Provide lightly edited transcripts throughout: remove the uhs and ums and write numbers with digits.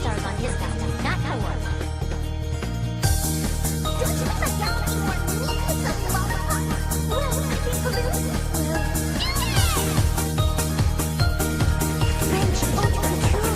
stars on his belt, not yours. Don't you think my gown is more neat than Lollipop? Well, I think balloons will. French haute couture.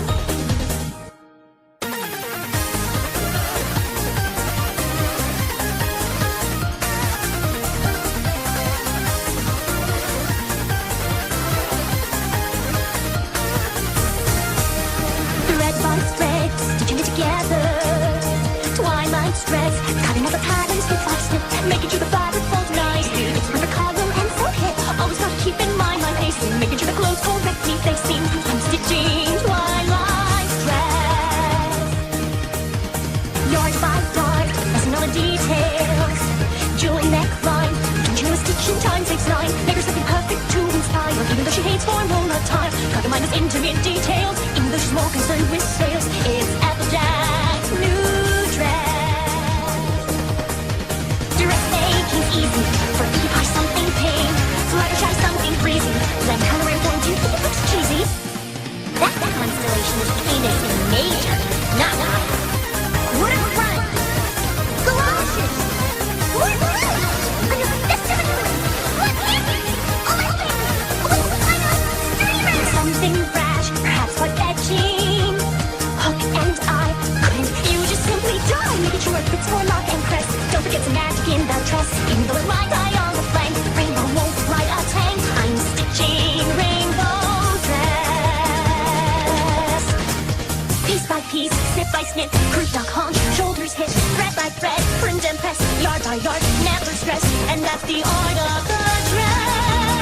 Red by thread, stitching it together. Twilight threads, cutting out the patterns snip by snip, making sure the fabric folds nicely. It's perfect color and so hip. Always gotta keep in mind my pacing, making sure the clothes correctly facing. I'm stitching twilight threads. Yard by yard, messing all the details. Jewel neckline, changing the stitching time saves 9. Make her something perfect to inspire, even though she hates formal attire. Gotta mind those intimate details, even though she's more concerned with sales. It's Applejack's new dress. Direct making's easy, for you buy something pink. Fluttershy something breezy, blend color and form, do you think it looks cheesy? That constellation is Venus in major, not minor. What a run! Galoshes! What blue? Another festival! What candy? Oh my goodness! Oh, I know! Streamers! Something brash, perhaps quite fetching. Hook and eye, couldn't you just simply die? Making sure it fits for lock and crest. Don't forget some magic in the dress. Even though it might die on the flank, rainbow won't ride a tank. I'm stitching rainbow dress. Piece by piece, snip by snip, croup duck haunch, shoulders hit, thread by thread, print and press, yard by yard, never stress, and that's the art of the dress.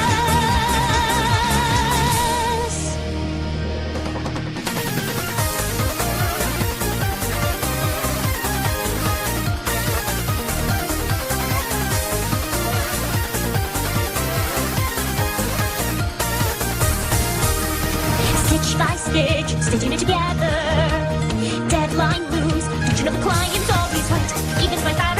Stitch by stitch, stitching it together. Deadline looms, don't you know the client's always right? Even if my